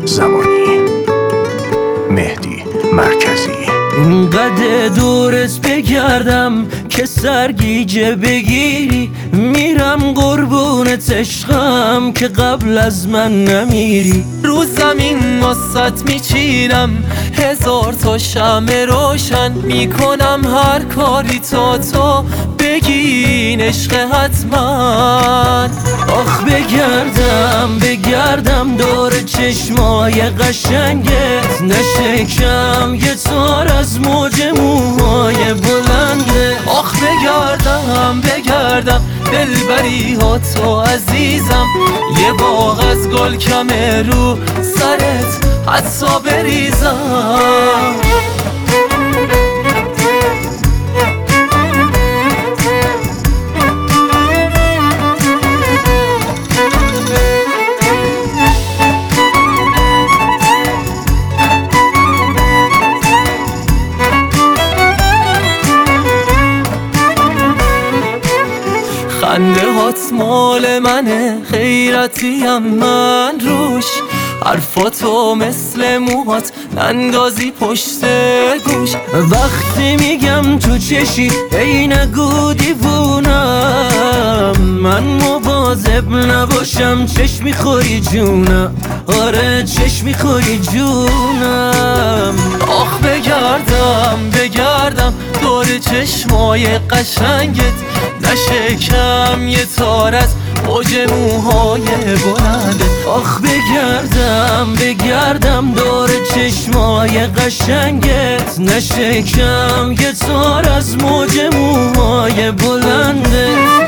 زمانی، مهدی مرکزی. اینقدر دورت بگردم که سرگیجه بگیری، میرم قربونت عشقم که قبل از من نمیری. رو زمین واسط میچینم هزار تا شمع روشن، میکنم هر کاری تا تو بگین عشق حتما. آخ بگردم دور چشمای قشنگت، نشکم یه تار از موج موهای بلنده. آخ بگردم دلبری ها تو عزیزم، یه باغ از گل کمه رو سرت حتی بریزم. خنده هات مال منه، غیرتیم من روش، حرفاتو مثل موهات نندازی پشت گوش. وقتی میگم تو چشی ای نگو دیوونم، من مواظب نباشم چشم میخوری جونم، آره چشم میخوری جونم. آخ بگردم دور چشمای قشنگت، نشکم یه تار از موج موهای بلنده. آخ بگردم دور چشمای قشنگت، نشکم یه تار از موج موهای بلنده.